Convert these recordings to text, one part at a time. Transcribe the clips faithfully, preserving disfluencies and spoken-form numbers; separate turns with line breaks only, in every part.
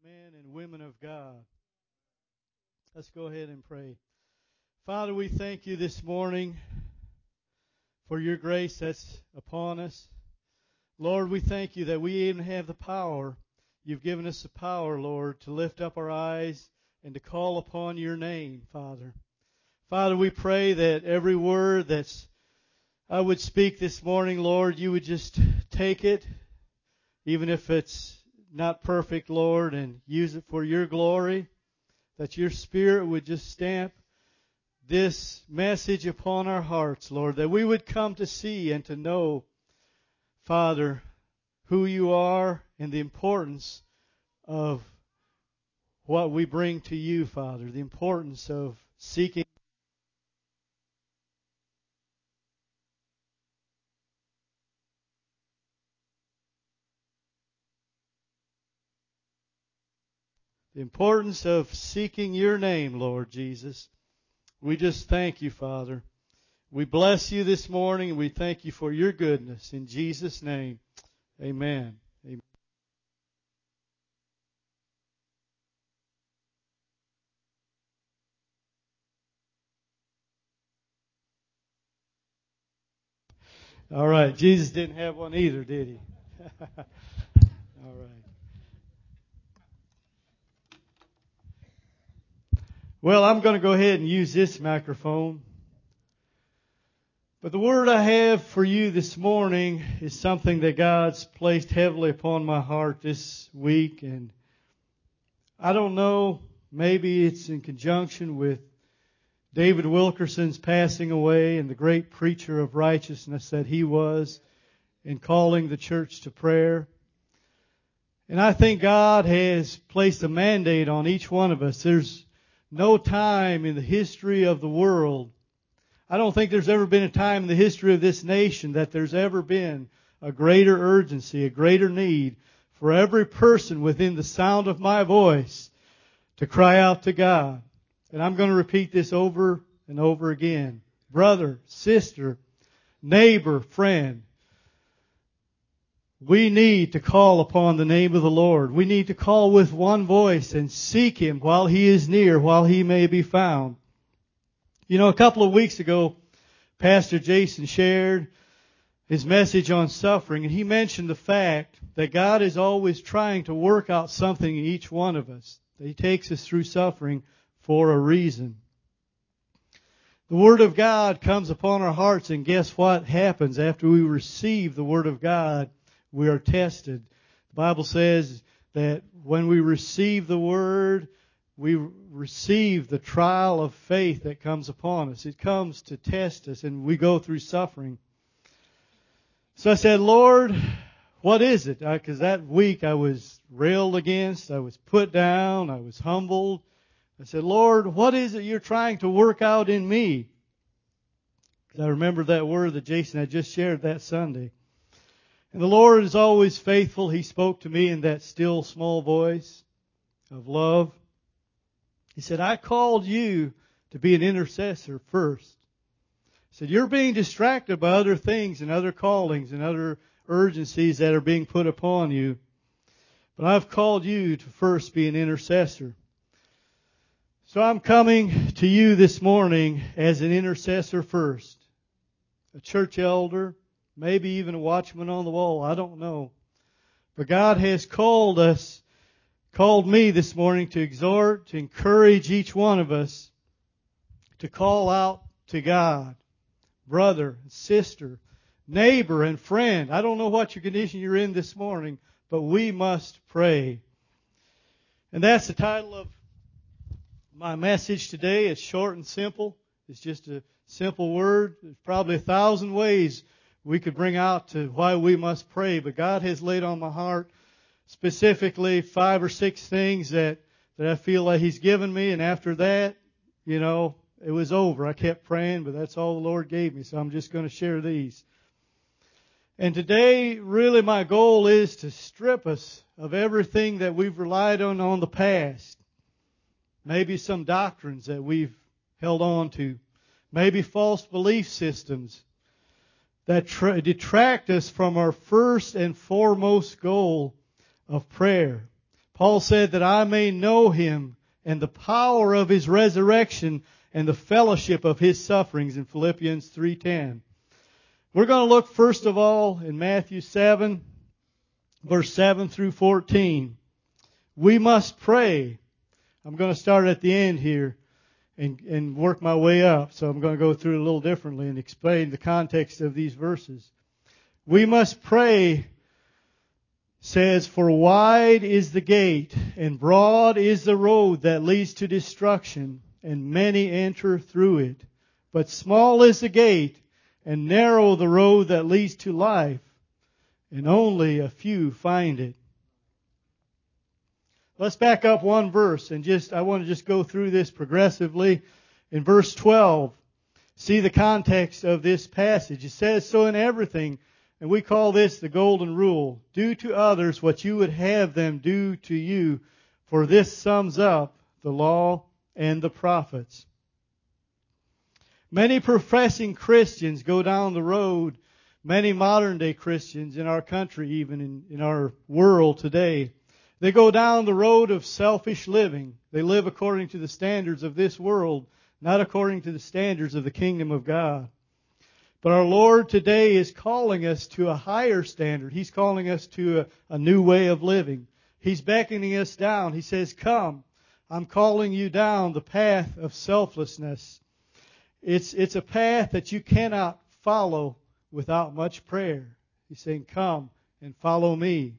men and women of God. Let's go ahead and pray. Father, we thank you this morning for your grace that's upon us. Lord, we thank you that we even have the power. You've given us the power, Lord, to lift up our eyes and to call upon your name, Father. Father, we pray that every word that's I would speak this morning, Lord, you would just take it, even if it's not perfect, Lord, and use it for your glory, that your Spirit would just stamp this message upon our hearts, Lord, that we would come to see and to know, Father, who you are and the importance of what we bring to you, Father, the importance of seeking the importance of seeking your name, Lord Jesus. We just thank you, Father. We bless you this morning, and we thank you for your goodness. In Jesus' name, amen. Amen. All right. Jesus didn't have one either, did he? All right. Well, I'm going to go ahead and use this microphone. But the word I have for you this morning is something that God's placed heavily upon my heart this week. And I don't know, maybe it's in conjunction with David Wilkerson's passing away and the great preacher of righteousness that he was in calling the church to prayer. And I think God has placed a mandate on each one of us. There's no time in the history of the world, I don't think there's ever been a time in the history of this nation that there's ever been a greater urgency, a greater need for every person within the sound of my voice to cry out to God. And I'm going to repeat this over and over again. Brother, sister, neighbor, friend, we need to call upon the name of the Lord. We need to call with one voice and seek Him while He is near, while He may be found. You know, a couple of weeks ago, Pastor Jason shared his message on suffering, and he mentioned the fact that God is always trying to work out something in each one of us. That He takes us through suffering for a reason. The Word of God comes upon our hearts, and guess what happens after we receive the Word of God? We are tested. The Bible says that when we receive the Word, we receive the trial of faith that comes upon us. It comes to test us, and we go through suffering. So I said, Lord, what is it? Because that week I was railed against, I was put down, I was humbled. I said, Lord, what is it you're trying to work out in me? Because I remember that word that Jason had just shared that Sunday. And the Lord is always faithful. He spoke to me in that still small voice of love. He said, I called you to be an intercessor first. He said, you're being distracted by other things and other callings and other urgencies that are being put upon you. But I've called you to first be an intercessor. So I'm coming to you this morning as an intercessor first. A church elder, maybe even a watchman on the wall, I don't know. But God has called us, called me this morning to exhort, to encourage each one of us to call out to God. Brother, sister, neighbor, and friend. I don't know what your condition you're in this morning, but we must pray. And that's the title of my message today. It's short and simple. It's just a simple word. There's probably a thousand ways we could bring out to why we must pray, but God has laid on my heart specifically five or six things that, that I feel like He's given me, and after that, you know, it was over. I kept praying, but that's all the Lord gave me, so I'm just going to share these. And today, really my goal is to strip us of everything that we've relied on on the past. Maybe some doctrines that we've held on to. Maybe false belief systems that tra- detract us from our first and foremost goal of prayer. Paul said that I may know Him and the power of His resurrection and the fellowship of His sufferings in Philippians three ten. We're going to look first of all in Matthew seven, verse seven through fourteen. We must pray. I'm going to start at the end here and, and work my way up. So I'm going to go through it a little differently and explain the context of these verses. We must pray, says, for wide is the gate and broad is the road that leads to destruction, and many enter through it. But small is the gate and narrow the road that leads to life, and only a few find it. Let's back up one verse and just, I want to just go through this progressively. In verse twelve, see the context of this passage. It says, so in everything, and we call this the golden rule, do to others what you would have them do to you, for this sums up the law and the prophets. Many professing Christians go down the road, many modern day Christians in our country, even in, in our world today, they go down the road of selfish living. They live according to the standards of this world, not according to the standards of the kingdom of God. But our Lord today is calling us to a higher standard. He's calling us to a, a new way of living. He's beckoning us down. He says, come, I'm calling you down the path of selflessness. It's, it's a path that you cannot follow without much prayer. He's saying, come and follow me.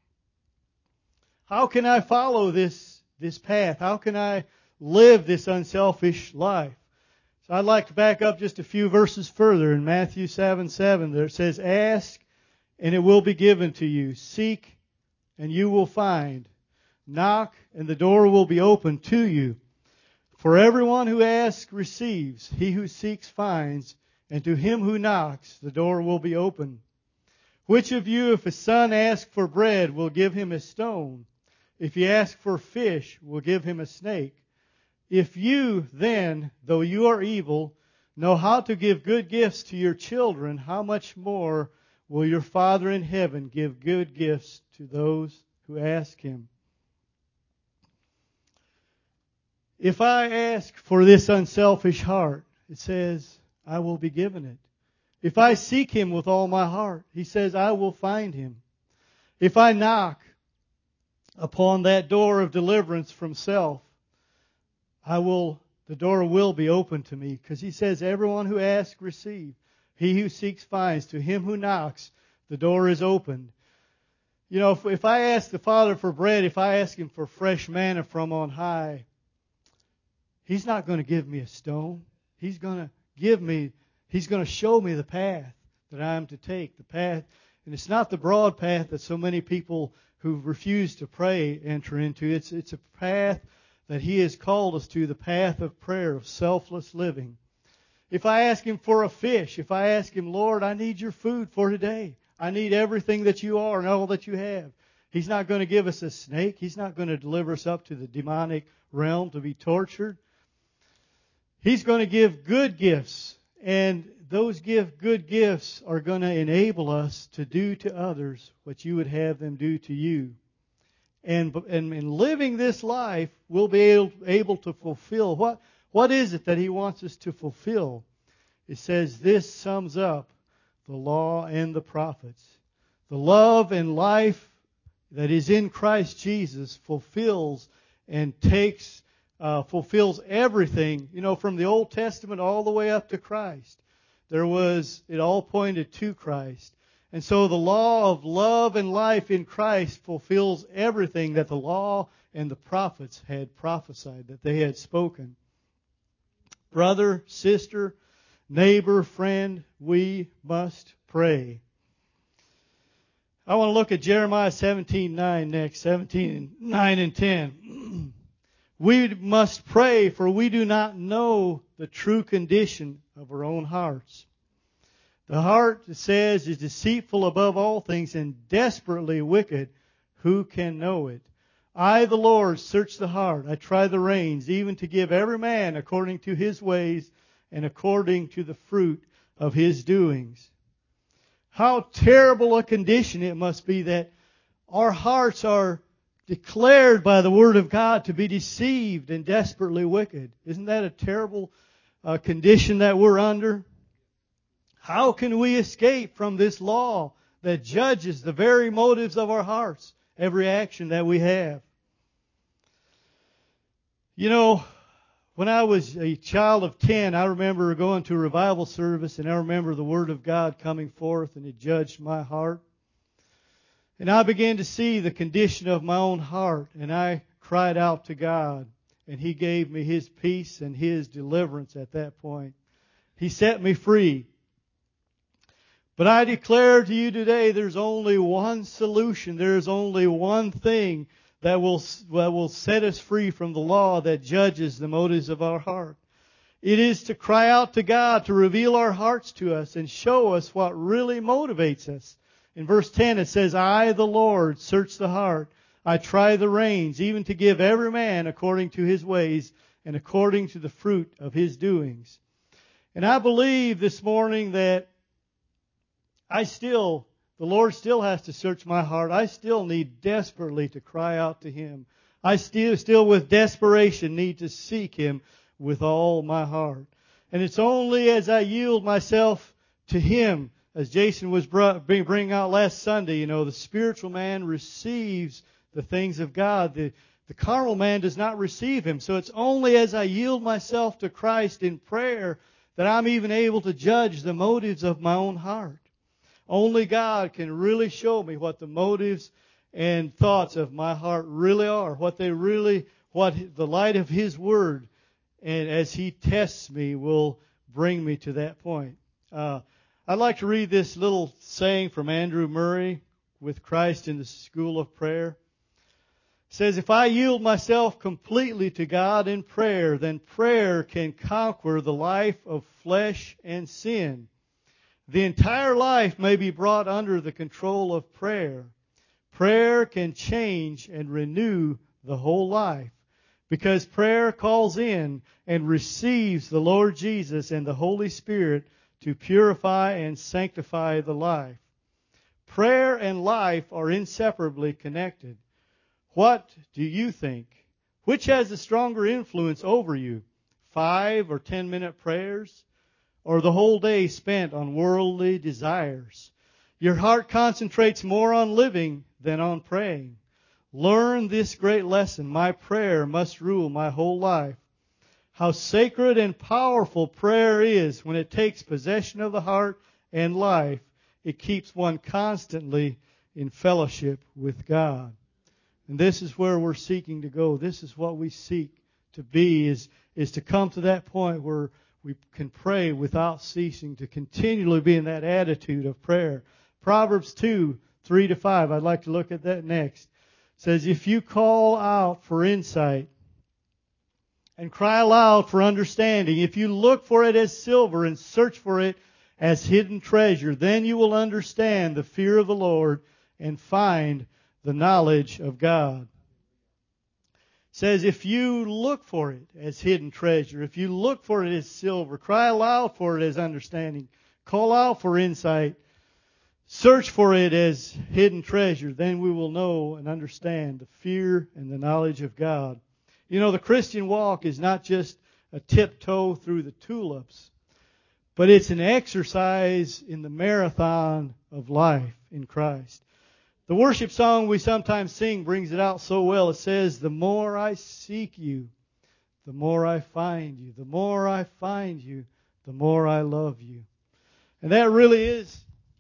How can I follow this, this path? How can I live this unselfish life? So I'd like to back up just a few verses further in Matthew seven seven. There it says, ask and it will be given to you. Seek and you will find. Knock and the door will be opened to you. For everyone who asks receives. He who seeks finds. And to him who knocks the door will be opened. Which of you, if a son asks for bread, will give him a stone? If he asks for fish, will give him a snake? If you then, though you are evil, know how to give good gifts to your children, how much more will your Father in heaven give good gifts to those who ask Him? If I ask for this unselfish heart, it says, I will be given it. If I seek Him with all my heart, He says, I will find Him. If I knock upon that door of deliverance from self, I will, the door will be open to me, because He says, everyone who asks, receive. He who seeks finds. To him who knocks, the door is opened. You know, if, if I ask the Father for bread, if I ask Him for fresh manna from on high, He's not going to give me a stone. He's going to give me, He's going to show me the path that I am to take, the path. And it's not the broad path that so many people who refuse to pray enter into. It's, it's a path that He has called us to, the path of prayer, of selfless living. If I ask Him for a fish, if I ask Him, Lord, I need your food for today. I need everything that you are and all that you have. He's not going to give us a snake. He's not going to deliver us up to the demonic realm to be tortured. He's going to give good gifts. And those give good gifts are going to enable us to do to others what you would have them do to you. And, and in living this life, we'll be able, able to fulfill. What, what is it that He wants us to fulfill? It says this sums up the law and the prophets. The love and life that is in Christ Jesus fulfills and takes, uh, fulfills everything, you know, from the Old Testament all the way up to Christ. There was, it all pointed to Christ. And so the law of love and life in Christ fulfills everything that the law and the prophets had prophesied, that they had spoken. Brother, sister, neighbor, friend, we must pray. I want to look at Jeremiah seventeen nine next, seventeen nine and ten. We must pray, for we do not know the true condition of our own hearts. The heart, it says, is deceitful above all things and desperately wicked. Who can know it? I, the Lord, search the heart. I try the reins, even to give every man according to his ways and according to the fruit of his doings. How terrible a condition it must be that our hearts are declared by the Word of God to be deceived and desperately wicked. Isn't that a terrible uh, condition that we're under? How can we escape from this law that judges the very motives of our hearts, every action that we have? You know, when I was a child of ten, I remember going to a revival service, and I remember the Word of God coming forth, and it judged my heart. And I began to see the condition of my own heart, and I cried out to God, and He gave me His peace and His deliverance at that point. He set me free. But I declare to you today, there's only one solution. There's only one thing that will, that will set us free from the law that judges the motives of our heart. It is to cry out to God to reveal our hearts to us and show us what really motivates us. In verse ten it says, I, the Lord, search the heart. I try the reins, even to give every man according to his ways and according to the fruit of his doings. And I believe this morning that I still, the Lord still has to search my heart. I still need desperately to cry out to Him. I still, still with desperation need to seek Him with all my heart. And it's only as I yield myself to Him, as Jason was bringing out last Sunday, you know, the spiritual man receives the things of God. The, the carnal man does not receive Him. So it's only as I yield myself to Christ in prayer that I'm even able to judge the motives of my own heart. Only God can really show me what the motives and thoughts of my heart really are, what they really, what the light of His Word, and as He tests me, will bring me to that point. Uh, I'd like to read this little saying from Andrew Murray with Christ in the School of Prayer. It says, if I yield myself completely to God in prayer, then prayer can conquer the life of flesh and sin. The entire life may be brought under the control of prayer. Prayer can change and renew the whole life, because prayer calls in and receives the Lord Jesus and the Holy Spirit to purify and sanctify the life. Prayer and life are inseparably connected. What do you think? Which has a stronger influence over you? Five or ten minute prayers? Or the whole day spent on worldly desires? Your heart concentrates more on living than on praying. Learn this great lesson. My prayer must rule my whole life. How sacred and powerful prayer is when it takes possession of the heart and life. It keeps one constantly in fellowship with God. And this is where we're seeking to go. This is what we seek to be, is, is to come to that point where we can pray without ceasing, to continually be in that attitude of prayer. Proverbs two, three to five. I'd like to look at that next. It says, if you call out for insight and cry aloud for understanding, if you look for it as silver and search for it as hidden treasure, then you will understand the fear of the Lord and find the knowledge of God. Says, if you look for it as hidden treasure, if you look for it as silver, cry aloud for it as understanding, call out for insight, search for it as hidden treasure, then we will know and understand the fear and the knowledge of God. You know, the Christian walk is not just a tiptoe through the tulips, but it's an exercise in the marathon of life in Christ. The worship song we sometimes sing brings it out so well. It says, the more I seek you, the more I find you. The more I find you, the more I love you. And that really is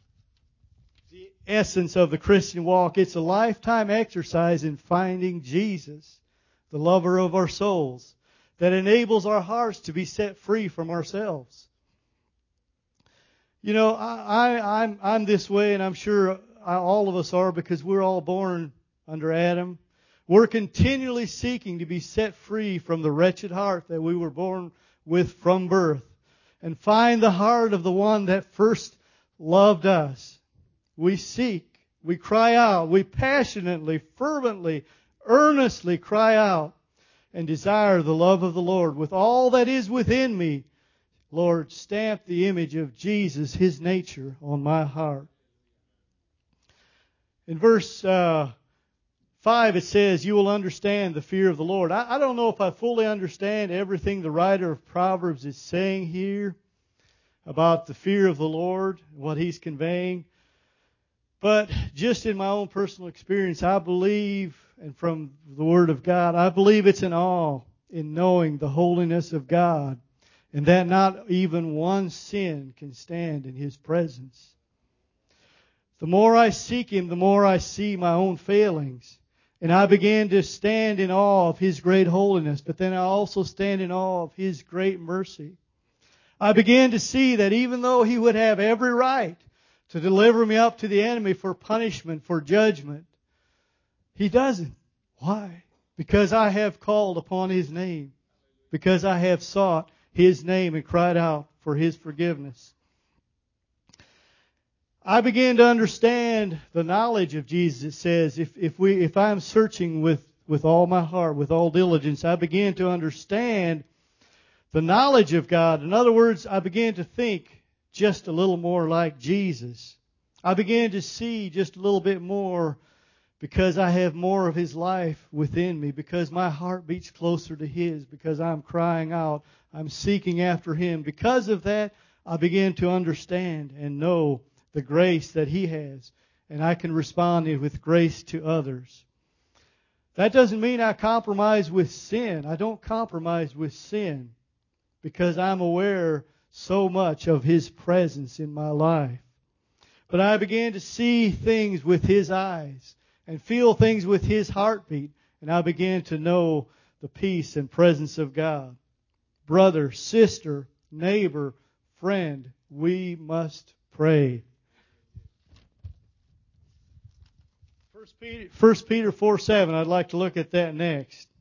the essence of the Christian walk. It's a lifetime exercise in finding Jesus, the lover of our souls, that enables our hearts to be set free from ourselves. You know, I, I, I'm, I'm this way, and I'm sure all of us are, because we're all born under Adam. We're continually seeking to be set free from the wretched heart that we were born with from birth, and find the heart of the one that first loved us. We seek, we cry out, we passionately, fervently, earnestly cry out and desire the love of the Lord with all that is within me. Lord, stamp the image of Jesus, His nature, on my heart. In verse uh, five, it says, you will understand the fear of the Lord. I, I don't know if I fully understand everything the writer of Proverbs is saying here about the fear of the Lord, what he's conveying. But just in my own personal experience, I believe, and from the Word of God, I believe it's an awe in knowing the holiness of God, and that not even one sin can stand in His presence. The more I seek Him, the more I see my own failings. And I began to stand in awe of His great holiness, but then I also stand in awe of His great mercy. I began to see that even though He would have every right to deliver me up to the enemy for punishment, for judgment, He doesn't. Why? Because I have called upon His name. Because I have sought His name and cried out for His forgiveness. I began to understand the knowledge of Jesus. It says, if, if we, if I'm searching with, with all my heart, with all diligence, I began to understand the knowledge of God. In other words, I began to think just a little more like Jesus. I began to see just a little bit more because I have more of His life within me, because my heart beats closer to His, because I'm crying out, I'm seeking after Him. Because of that, I began to understand and know the grace that He has, and I can respond with grace to others. That doesn't mean I compromise with sin. I don't compromise with sin because I'm aware so much of His presence in my life. But I began to see things with His eyes and feel things with His heartbeat, and I began to know the peace and presence of God. Brother, sister, neighbor, friend, we must pray. First Peter four seven, I'd like to look at that next. It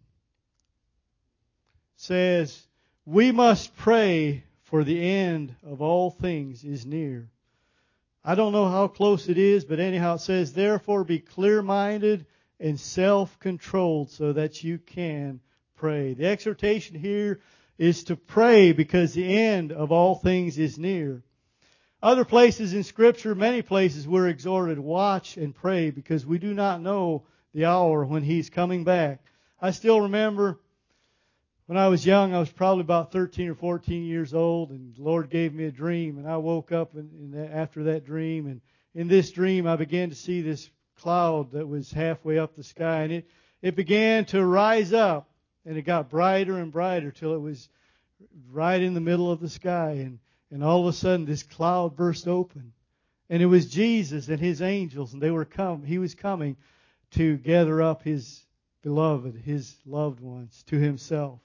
says, we must pray, for the end of all things is near. I don't know how close it is, but anyhow it says, therefore be clear-minded and self-controlled so that you can pray. The exhortation here is to pray because the end of all things is near. Other places in Scripture, many places, we're exhorted, watch and pray because we do not know the hour when He's coming back. I still remember when I was young, I was probably about thirteen or fourteen years old, and the Lord gave me a dream, and I woke up in, in that, after that dream, and in this dream I began to see this cloud that was halfway up the sky, and it, it began to rise up, and it got brighter and brighter till it was right in the middle of the sky, and, and all of a sudden this cloud burst open, and it was Jesus and His angels, and they were come. He was coming to gather up His beloved, His loved ones to Himself.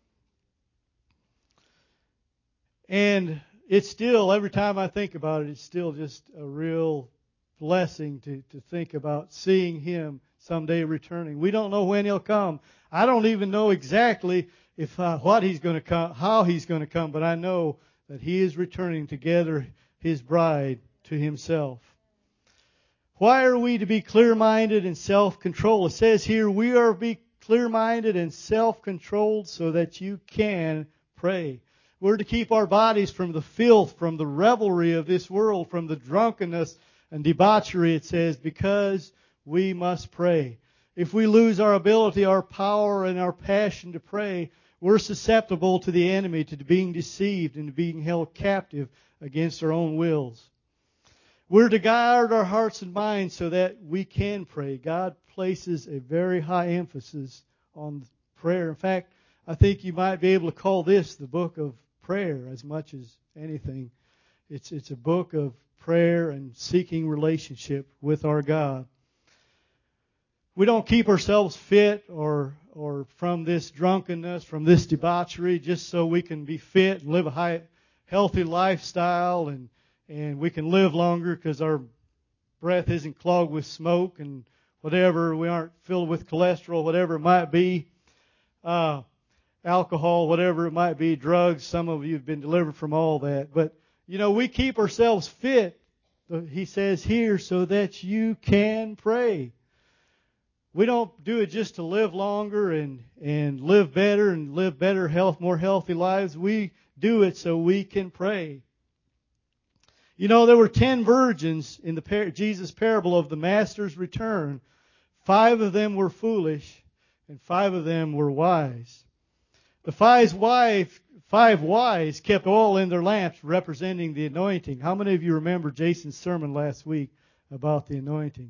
And it's still, every time I think about it, it's still just a real blessing to, to think about seeing Him someday returning. We don't know when He'll come. I don't even know exactly if uh, what He's going to come, how He's going to come, but I know that He is returning to gather His bride to Himself. Why are we to be clear-minded and self-controlled? It says here, we are to be clear-minded and self-controlled so that you can pray. We're to keep our bodies from the filth, from the revelry of this world, from the drunkenness and debauchery, it says, because we must pray. If we lose our ability, our power, and our passion to pray, we're susceptible to the enemy, to being deceived and to being held captive against our own wills. We're to guard our hearts and minds so that we can pray. God places a very high emphasis on prayer. In fact, I think you might be able to call this the book of prayer as much as anything. It's it's a book of prayer and seeking relationship with our God. We don't keep ourselves fit or or from this drunkenness, from this debauchery, just so we can be fit and live a high, healthy lifestyle and and we can live longer because our breath isn't clogged with smoke and whatever. We aren't filled with cholesterol, whatever it might be. Uh, alcohol, whatever it might be, drugs. Some of you have been delivered from all that. But, you know, we keep ourselves fit, he says here, so that you can pray. We don't do it just to live longer and, and live better and live better, health, more healthy lives. We do it so we can pray. You know, there were ten virgins in the par- Jesus parable of the Master's return. Five of them were foolish, and five of them were wise. The five wise, five wise kept oil in their lamps, representing the anointing. How many of you remember Jason's sermon last week about the anointing?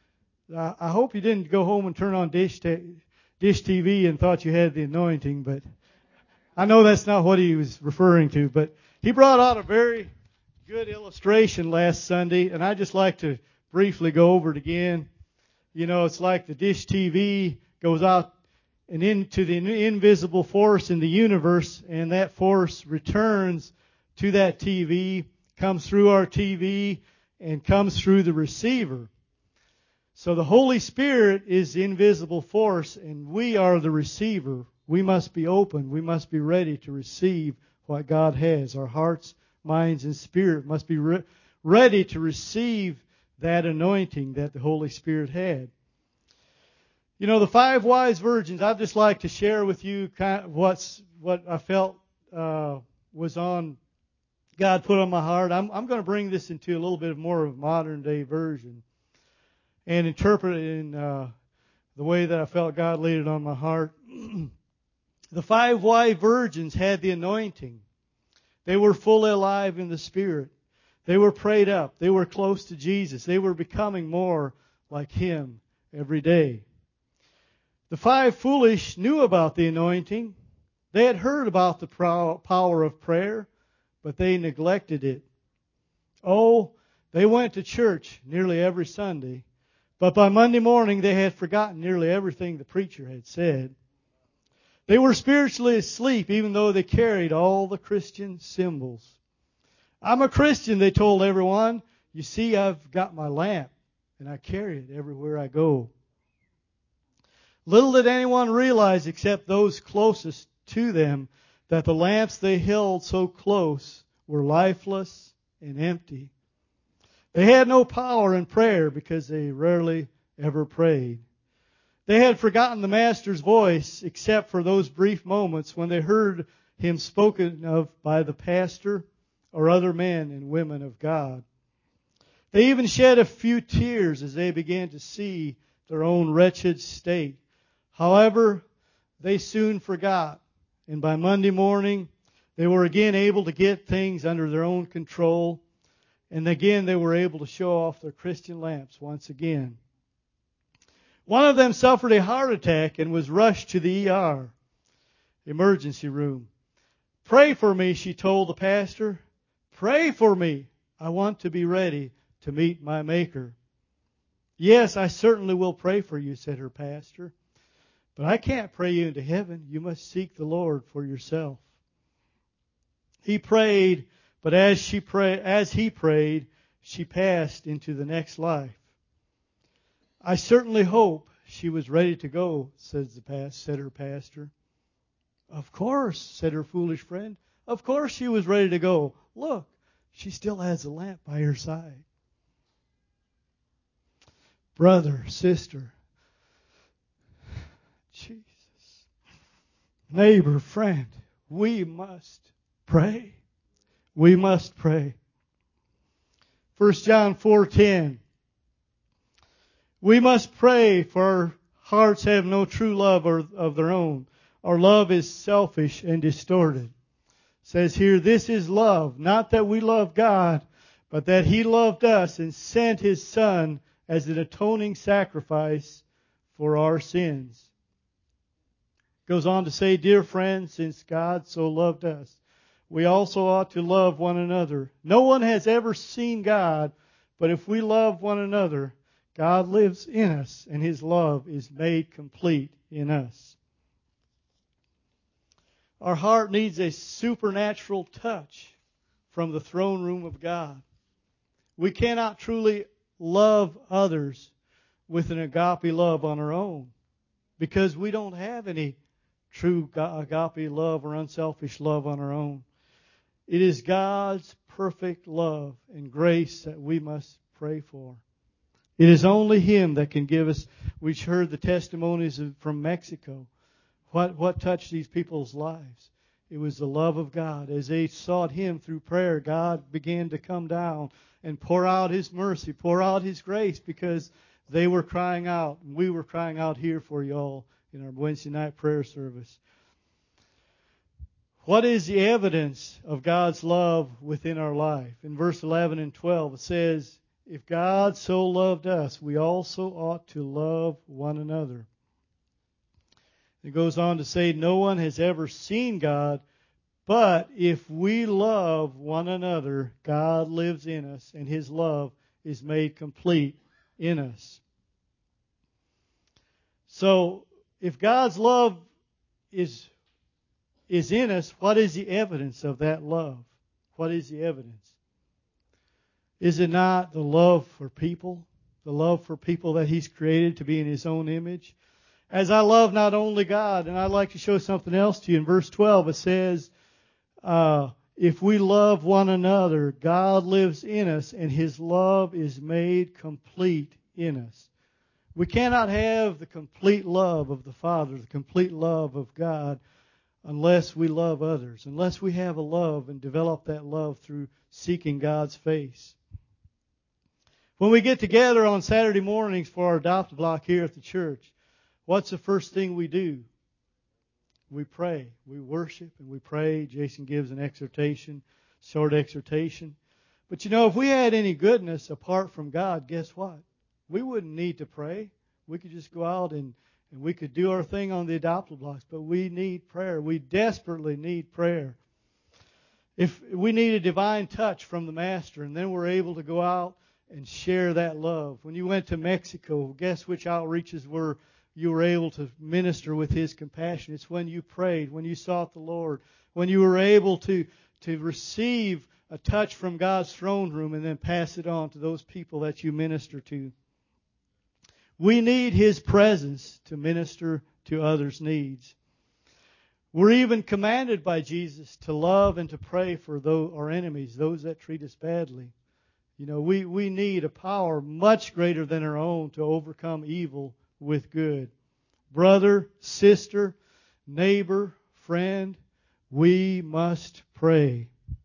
I hope you didn't go home and turn on Dish, Dish T V and thought you had the anointing, but I know that's not what he was referring to. But he brought out a very good illustration last Sunday, and I'd just like to briefly go over it again. You know, it's like the Dish T V goes out and into the invisible force in the universe, and that force returns to that T V, comes through our T V, and comes through the receiver. So the Holy Spirit is the invisible force, and we are the receiver. We must be open. We must be ready to receive what God has. Our hearts, minds, and spirit must be re- ready to receive that anointing that the Holy Spirit had. You know, the five wise virgins, I'd just like to share with you kind of what's, what I felt uh, was on, God put on my heart. I'm, I'm going to bring this into a little bit more of a modern day version and interpret it in uh, the way that I felt God laid it on my heart. The five wise virgins had the anointing. They were fully alive in the Spirit. They were prayed up. They were close to Jesus. They were becoming more like Him every day. The five foolish knew about the anointing. They had heard about the power of prayer, but they neglected it. Oh, they went to church nearly every Sunday, but by Monday morning they had forgotten nearly everything the preacher had said. They were spiritually asleep even though they carried all the Christian symbols. I'm a Christian, they told everyone. You see, I've got my lamp and I carry it everywhere I go. Little did anyone realize except those closest to them that the lamps they held so close were lifeless and empty. They had no power in prayer because they rarely ever prayed. They had forgotten the Master's voice except for those brief moments when they heard Him spoken of by the pastor or other men and women of God. They even shed a few tears as they began to see their own wretched state. However, they soon forgot, and by Monday morning, they were again able to get things under their own control, and again they were able to show off their Christian lamps once again. One of them suffered a heart attack and was rushed to the E R, emergency room. Pray for me, she told the pastor. Pray for me. I want to be ready to meet my Maker. Yes, I certainly will pray for you, said her pastor. But I can't pray you into heaven. You must seek the Lord for yourself. He prayed, but as she pray, as he prayed, she passed into the next life. I certainly hope she was ready to go, says the past, said her pastor. Of course, said her foolish friend. Of course she was ready to go. Look, she still has a lamp by her side. Brother, sister, Jesus, neighbor, friend, we must pray. We must pray. First John four ten. We must pray, for our hearts have no true love of their own. Our love is selfish and distorted. It says here, this is love, not that we love God, but that He loved us and sent His Son as an atoning sacrifice for our sins. Goes on to say, dear friends, since God so loved us, we also ought to love one another. No one has ever seen God, but if we love one another, God lives in us, and His love is made complete in us. Our heart needs a supernatural touch from the throne room of God. We cannot truly love others with an agape love on our own because we don't have any true agape love or unselfish love on our own. It is God's perfect love and grace that we must pray for. It is only Him that can give us. We heard the testimonies from Mexico. What, what touched these people's lives? It was the love of God. As they sought Him through prayer, God began to come down and pour out His mercy, pour out His grace, because They were crying out, and we were crying out here for you all in our Wednesday night prayer service. What is the evidence of God's love within our life? In verse eleven and twelve, it says, if God so loved us, we also ought to love one another. It goes on to say, no one has ever seen God, but if we love one another, God lives in us, and His love is made complete in us. So, if God's love is, is in us, what is the evidence of that love? What is the evidence? Is it not the love for people? The love for people that He's created to be in His own image? As I love not only God, and I'd like to show something else to you. In verse twelve, it says, uh, if we love one another, God lives in us, and His love is made complete in us. We cannot have the complete love of the Father, the complete love of God, unless we love others, unless we have a love and develop that love through seeking God's face. When we get together on Saturday mornings for our adopt block here at the church, what's the first thing we do? We pray. We worship and we pray. Jason gives an exhortation, short exhortation. But you know, if we had any goodness apart from God, guess what? We wouldn't need to pray. We could just go out and, and we could do our thing on the adopted blocks. But we need prayer. We desperately need prayer. If we need a divine touch from the Master, and then we're able to go out and share that love. When you went to Mexico, guess which outreaches were you were able to minister with His compassion? It's when you prayed, when you sought the Lord, when you were able to, to receive a touch from God's throne room and then pass it on to those people that you minister to. We need His presence to minister to others' needs. We're even commanded by Jesus to love and to pray for those, our enemies, those that treat us badly. You know, we, we need a power much greater than our own to overcome evil with good. Brother, sister, neighbor, friend, we must pray.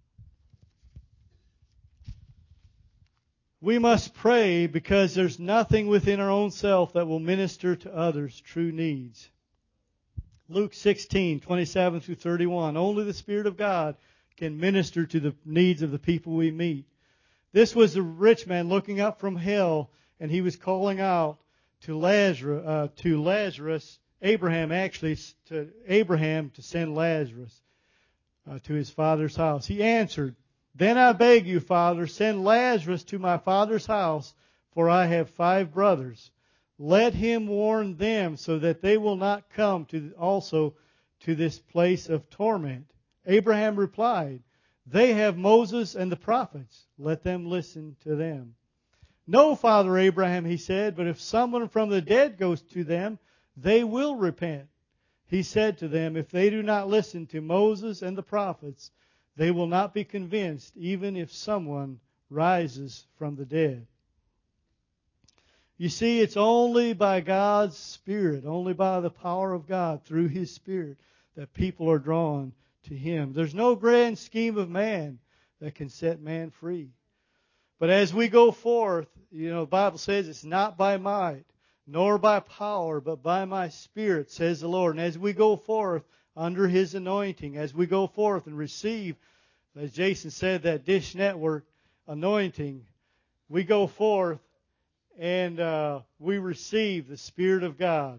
We must pray because there's nothing within our own self that will minister to others' true needs. Luke sixteen, twenty-seven through thirty-one. Only the Spirit of God can minister to the needs of the people we meet. This was a rich man looking up from hell, and he was calling out to Lazarus, uh, to Lazarus, Abraham actually, to Abraham to send Lazarus uh, to his father's house. He answered, then I beg you, Father, send Lazarus to my father's house, for I have five brothers. Let him warn them so that they will not come to also to this place of torment. Abraham replied, they have Moses and the prophets. Let them listen to them. No, Father Abraham, he said, but if someone from the dead goes to them, they will repent. He said to them, if they do not listen to Moses and the prophets, they will not be convinced, even if someone rises from the dead. You see, it's only by God's Spirit, only by the power of God through His Spirit, that people are drawn to Him. There's no grand scheme of man that can set man free. But as we go forth, you know, the Bible says it's not by might, nor by power, but by my Spirit, says the Lord. And as we go forth under His anointing, as we go forth and receive, as Jason said, that Dish Network anointing, we go forth and uh, we receive the Spirit of God.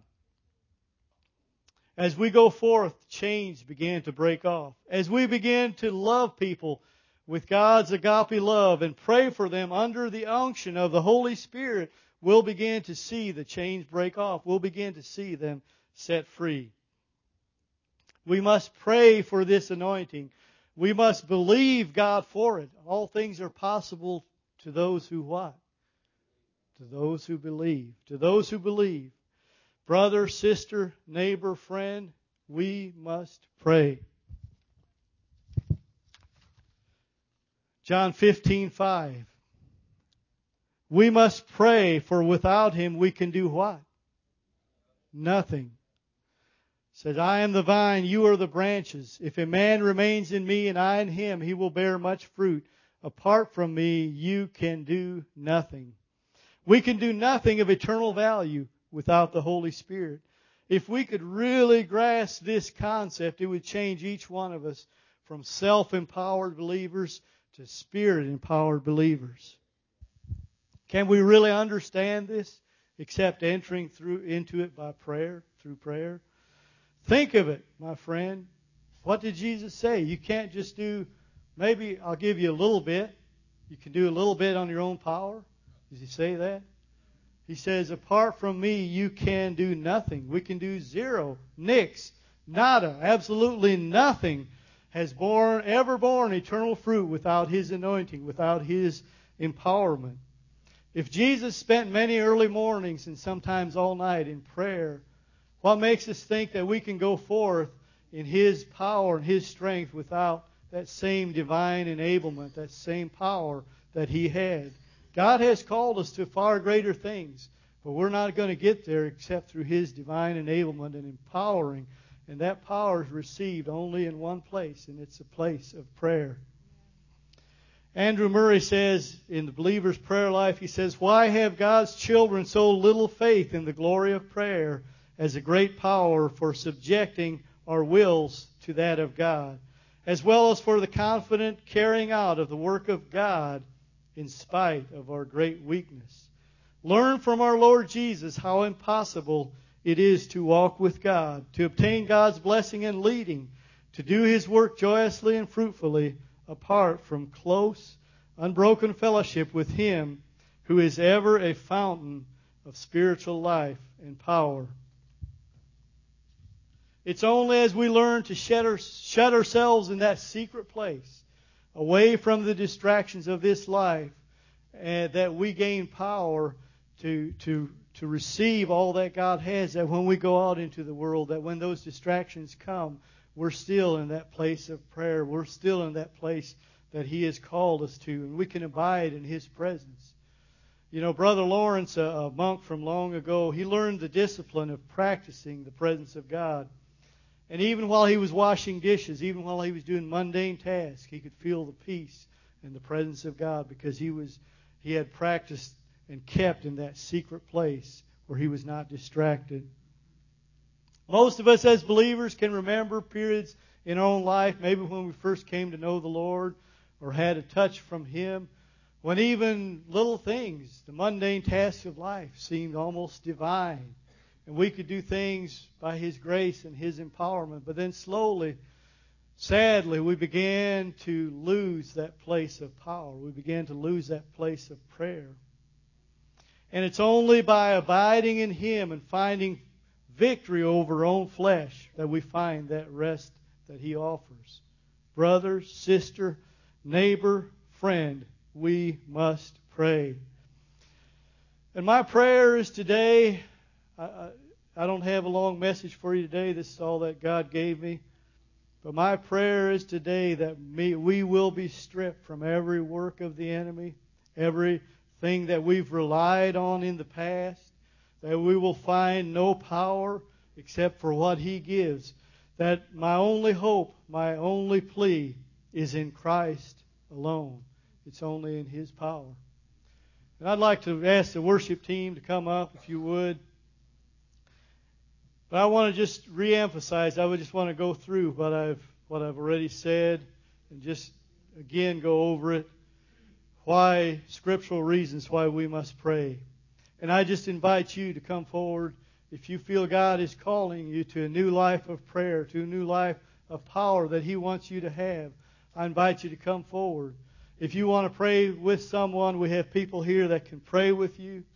As we go forth, chains begin to break off. As we begin to love people with God's agape love and pray for them under the unction of the Holy Spirit, we'll begin to see the chains break off. We'll begin to see them set free. We must pray for this anointing. We must believe God for it. All things are possible to those who what? To those who believe. To those who believe. Brother, sister, neighbor, friend, we must pray. John fifteen five. We must pray, for without Him we can do what? Nothing. It says, I am the vine, you are the branches. If a man remains in me and I in him, he will bear much fruit. Apart from me, you can do nothing. We can do nothing of eternal value without the Holy Spirit. If we could really grasp this concept, it would change each one of us from self-empowered believers to Spirit-empowered believers. Can we really understand this except entering through into it by prayer, through prayer? Think of it, my friend. What did Jesus say? You can't just do, maybe I'll give you a little bit. You can do a little bit on your own power. Does he say that? He says, apart from me, you can do nothing. We can do zero, nix, nada, absolutely nothing has borne, ever borne eternal fruit without His anointing, without His empowerment. If Jesus spent many early mornings and sometimes all night in prayer, what makes us think that we can go forth in His power and His strength without that same divine enablement, that same power that He had? God has called us to far greater things, but we're not going to get there except through His divine enablement and empowering. And that power is received only in one place, and it's a place of prayer. Andrew Murray says in the believer's prayer life, he says, why have God's children so little faith in the glory of prayer as a great power for subjecting our wills to that of God, as well as for the confident carrying out of the work of God in spite of our great weakness? Learn from our Lord Jesus how impossible it is to walk with God, to obtain God's blessing and leading, to do His work joyously and fruitfully apart from close, unbroken fellowship with Him who is ever a fountain of spiritual life and power. It's only as we learn to shut, our, shut ourselves in that secret place, away from the distractions of this life, and that we gain power to, to, to receive all that God has, that when we go out into the world, that when those distractions come, we're still in that place of prayer. We're still in that place that He has called us to, and we can abide in His presence. You know, Brother Lawrence, a, a monk from long ago, he learned the discipline of practicing the presence of God. And even while he was washing dishes, even while he was doing mundane tasks, he could feel the peace and the presence of God because he was he had practiced and kept in that secret place where he was not distracted. Most of us as believers can remember periods in our own life, maybe when we first came to know the Lord or had a touch from Him, when even little things, the mundane tasks of life, seemed almost divine. And we could do things by His grace and His empowerment. But then slowly, sadly, we began to lose that place of power. We began to lose that place of prayer. And it's only by abiding in Him and finding victory over our own flesh that we find that rest that He offers. Brother, sister, neighbor, friend, we must pray. And my prayer is today, I, I don't have a long message for you today. This is all that God gave me. But my prayer is today that me, we will be stripped from every work of the enemy, everything that we've relied on in the past, that we will find no power except for what He gives. That my only hope, my only plea is in Christ alone. It's only in His power. And I'd like to ask the worship team to come up, if you would. But I want to just re-emphasize, I would just want to go through what I've what I've already said and just again go over it. Why, scriptural reasons why we must pray. And I just invite you to come forward if you feel God is calling you to a new life of prayer, to a new life of power that He wants you to have. I invite you to come forward. If you want to pray with someone, we have people here that can pray with you.